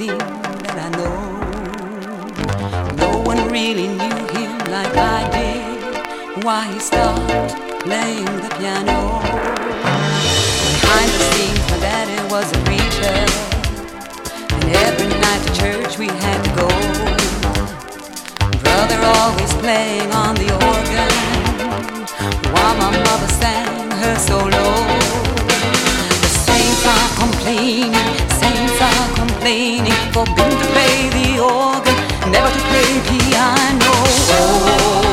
thing that I know. No one really knew him like I did. Why he stopped playing the piano. Behind the scenes, my daddy was a preacher, and every night to church we had to go. Brother always playing on the organ, while my mother sang her solo. The saints are complaining, forbidden to play the organ, never to play piano. Oh,